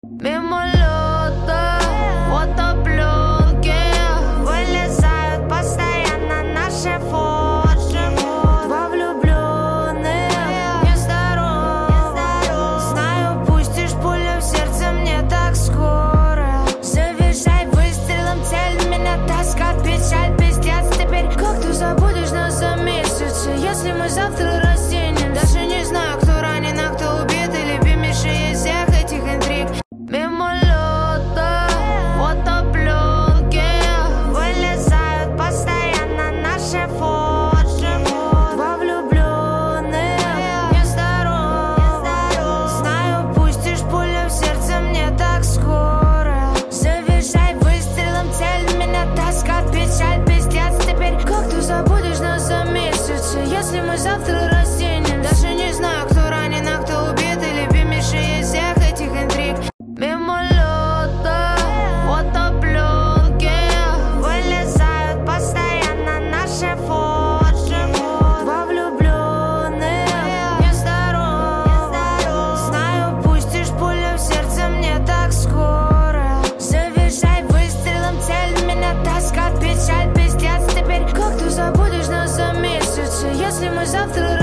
Мимолета, фотопленки вылезают постоянно наши фотки. Два влюбленных, нездоров. Знаю, пустишь пулю в сердце мне так скоро. Завершай выстрелом, цель меня таскает печаль, пиздец. Теперь как ты забудешь нас за месяц, если мы завтра разденем? Даже не знаю, кто ранен, а кто убит, и любимейший из всех этих интриг. Мимолета, фотопленки вылезают постоянно наши фотки. Два влюбленных, нездоров. Знаю, пустишь пулю в сердце мне так скоро. Завершай выстрелом, цель меня таскает печаль, пиздец. Теперь как ты забудешь нас за месяц, если мы завтра разденем? Даже не знаю, кто ранен, а кто убит, и любимейший из всех этих интриг. Мимолета, фотопленки вылезают постоянно наши фотки. Два влюбленных, нездоров. Знаю, пустишь пулю в сердце мне так скоро. Завершай выстрелом, цель меня таскает печаль, пиздец. Теперь как ты забудешь нас за месяц, если мы завтра